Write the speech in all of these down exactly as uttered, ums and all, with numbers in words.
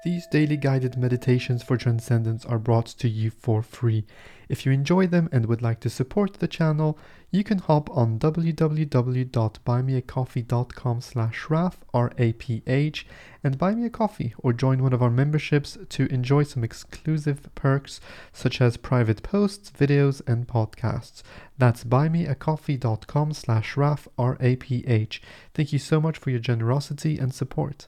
These daily guided meditations for transcendence are brought to you for free. If you enjoy them and would like to support the channel, you can hop on w w w dot buy me a coffee dot com slash raf, R A P H, and buy me a coffee or join one of our memberships to enjoy some exclusive perks such as private posts, videos, and podcasts. That's buy me a coffee dot com slash raf, R A P H. Thank you so much for your generosity and support.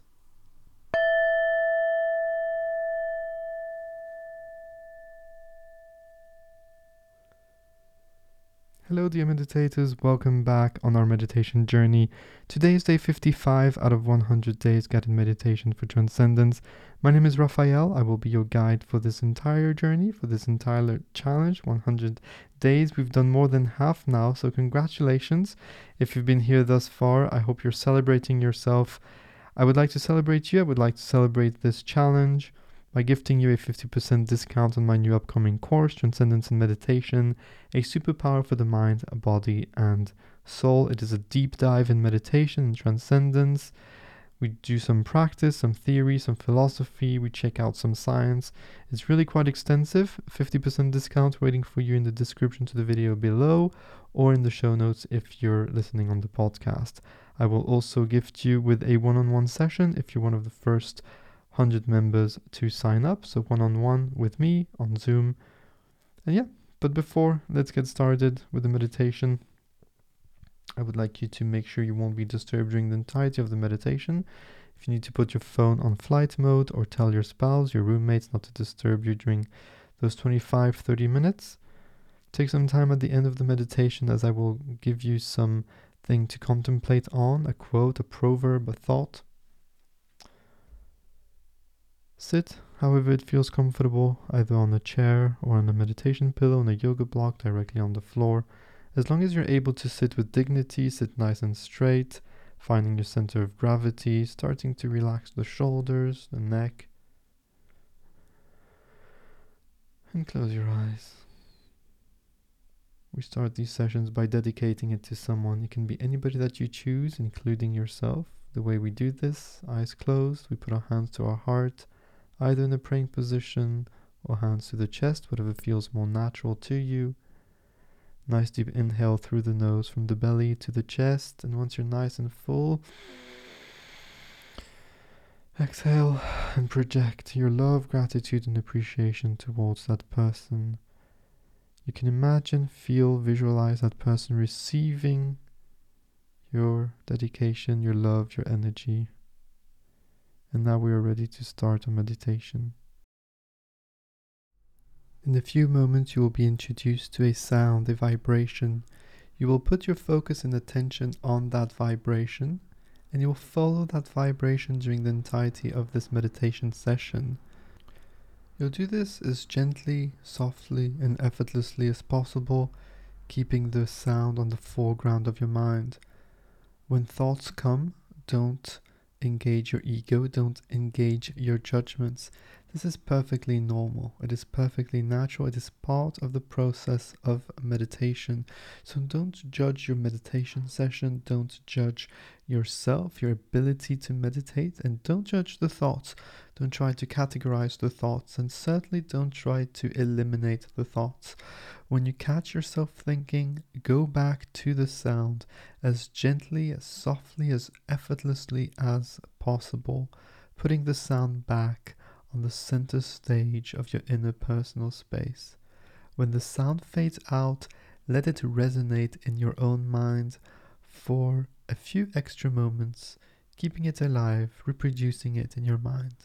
Hello dear meditators, welcome back on our meditation journey. Today is day fifty-five out of one hundred days guided meditation for transcendence. My name is Raphael. I will be your guide for this entire journey, for this entire challenge, one hundred days. We've done more than half now, so congratulations. If you've been here thus far, I hope you're celebrating yourself. I would like to celebrate you. I would like to celebrate this challenge by gifting you a fifty percent discount on my new upcoming course, Transcendence and Meditation, a superpower for the mind, body, and soul. It is a deep dive in meditation and transcendence. We do some practice, some theory, some philosophy. We check out some science. It's really quite extensive. fifty percent discount waiting for you in the description to the video below or in the show notes if you're listening on the podcast. I will also gift you with a one-on-one session if you're one of the first one hundred members to sign up, so one-on-one with me on Zoom. And yeah, but before, let's get started with the meditation. I would like you to make sure you won't be disturbed during the entirety of the meditation. If you need to put your phone on flight mode or tell your spouse, your roommates not to disturb you during those twenty-five to thirty minutes, take some time at the end of the meditation as I will give you something to contemplate on, a quote, a proverb, a thought. Sit however it feels comfortable, either on a chair or on a meditation pillow, on a yoga block directly on the floor. As long as you're able to sit with dignity, sit nice and straight, finding your center of gravity, starting to relax the shoulders, the neck, and close your eyes. We start these sessions by dedicating it to someone. It can be anybody that you choose, including yourself. The way we do this, eyes closed, we put our hands to our heart, either in a praying position or hands to the chest, whatever feels more natural to you. Nice deep inhale through the nose from the belly to the chest, and once you're nice and full, exhale and project your love, gratitude, and appreciation towards that person. You can imagine, feel, visualize that person receiving your dedication, your love, your energy. And now we are ready to start our meditation. In a few moments you will be introduced to a sound, a vibration. You will put your focus and attention on that vibration, and you will follow that vibration during the entirety of this meditation session. You'll do this as gently, softly, and effortlessly as possible, keeping the sound on the foreground of your mind. When thoughts come, don't engage your ego, don't engage your judgments. This is perfectly normal. It is perfectly natural. It is part of the process of meditation. So don't judge your meditation session. Don't judge yourself, your ability to meditate, and don't judge the thoughts. Don't try to categorize the thoughts, and certainly don't try to eliminate the thoughts. When you catch yourself thinking, go back to the sound as gently, as softly, as effortlessly as possible, putting the sound back on the center stage of your inner personal space. When the sound fades out, let it resonate in your own mind for a few extra moments, keeping it alive, reproducing it in your mind.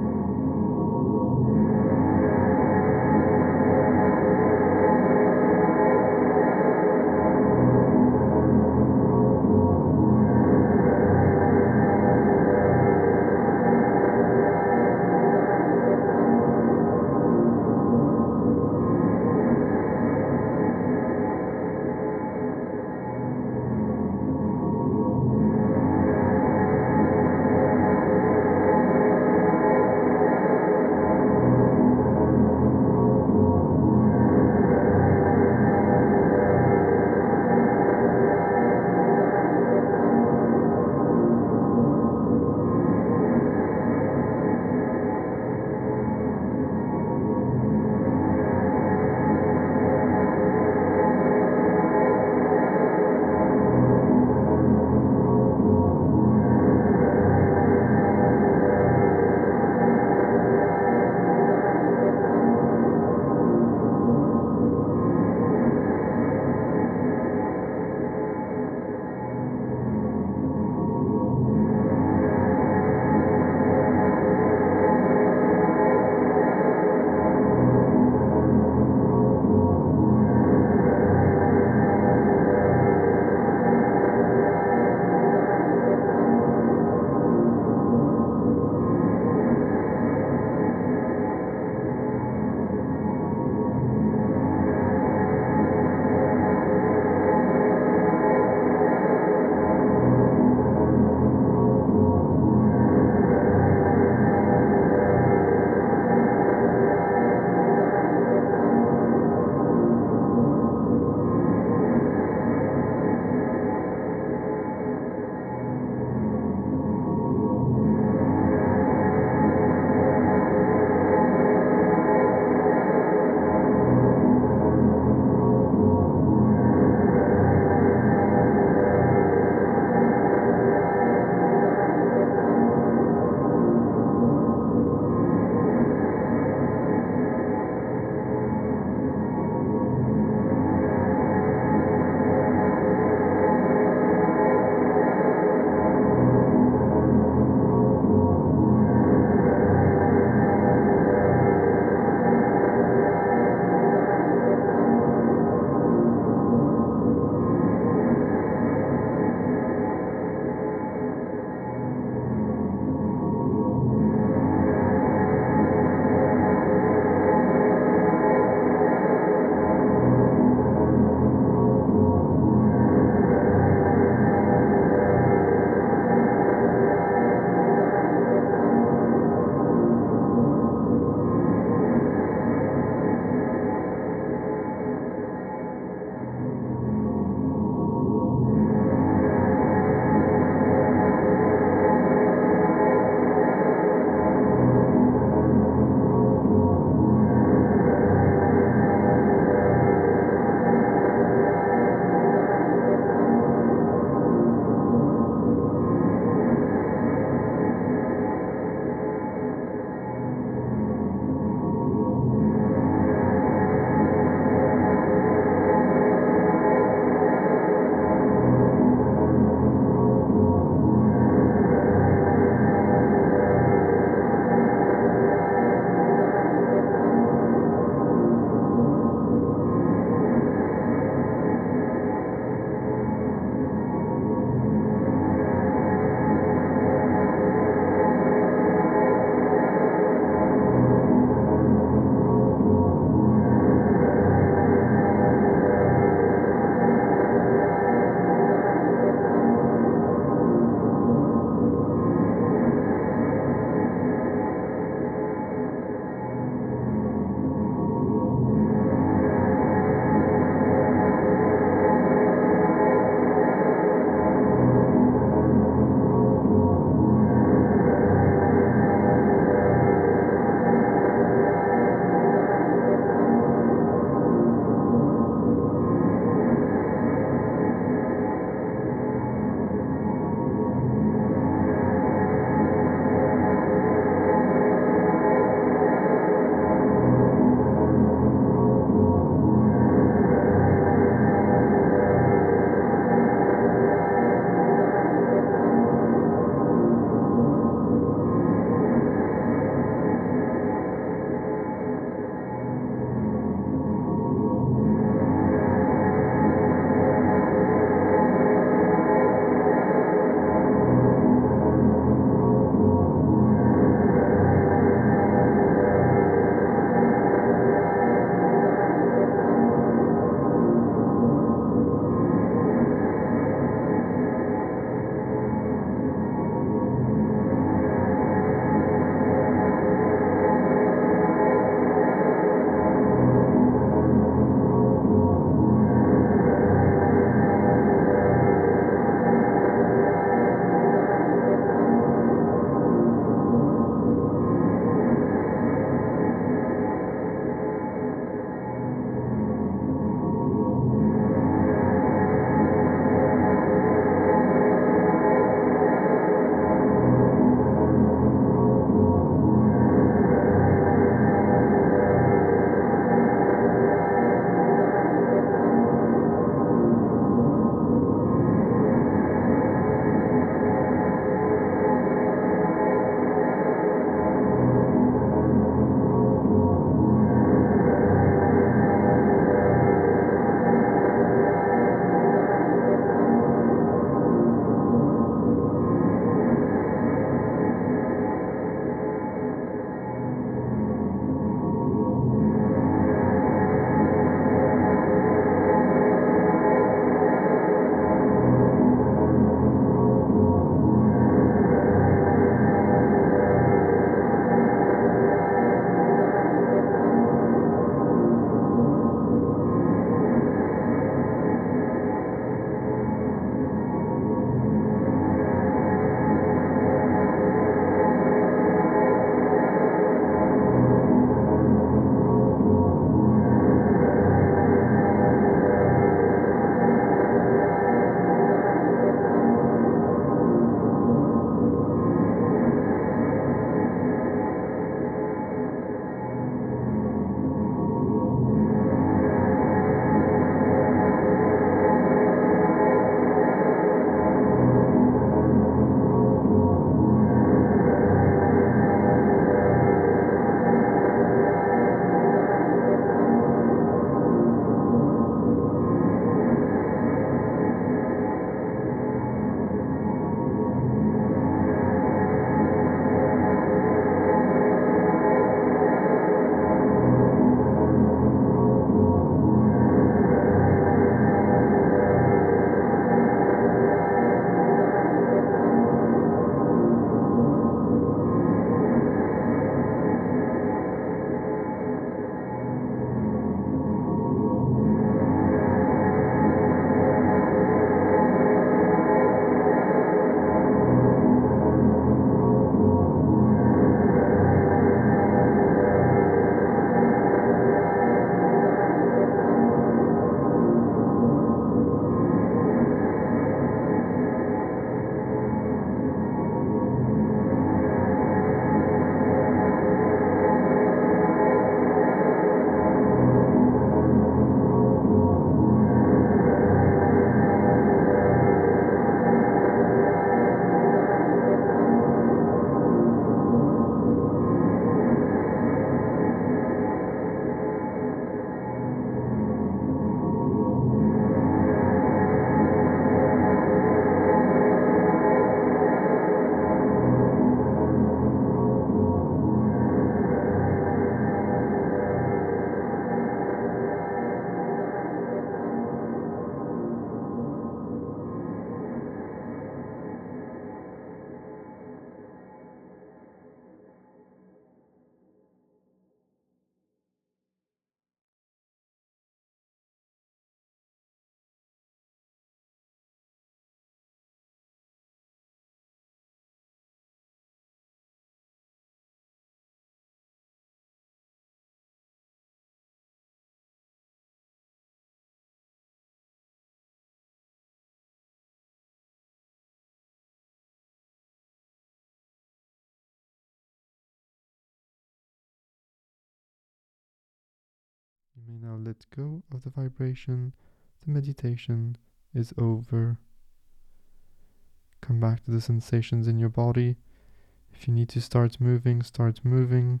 may now let go of the vibration. The meditation is over. Come back to the sensations in your body. If you need to start moving, start moving.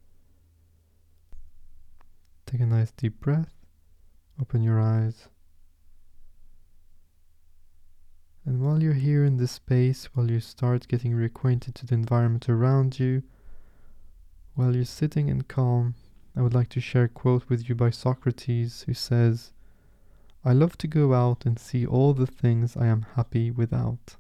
Take a nice deep breath. Open your eyes. And while you're here in this space, while you start getting reacquainted to the environment around you, while you're sitting in calm, I would like to share a quote with you by Socrates, who says, "I love to go out and see all the things I am happy without."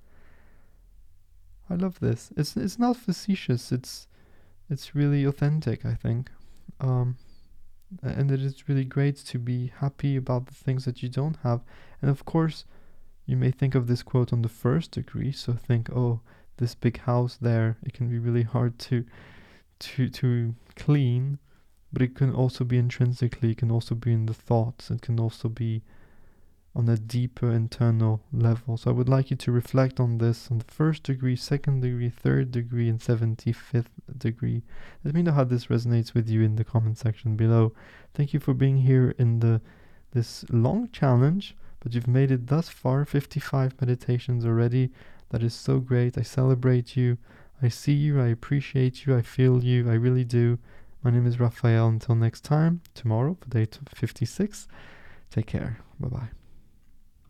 I love this. It's it's not facetious. It's it's really authentic, I think. Um, and it is really great to be happy about the things that you don't have. And of course, you may think of this quote on the first degree, so think, oh, this big house there, it can be really hard to to to clean, but it can also be intrinsically, it can also be in the thoughts, it can also be on a deeper internal level. So I would like you to reflect on this on the first degree, second degree, third degree, and seventy-fifth degree. Let me know how this resonates with you in the comment section below. Thank you for being here in the this long challenge, but you've made it thus far, fifty-five meditations already. That is so great. I celebrate you. I see you. I appreciate you. I feel you. I really do. My name is Raphael. Until next time, tomorrow for day fifty-six. Take care. Bye-bye.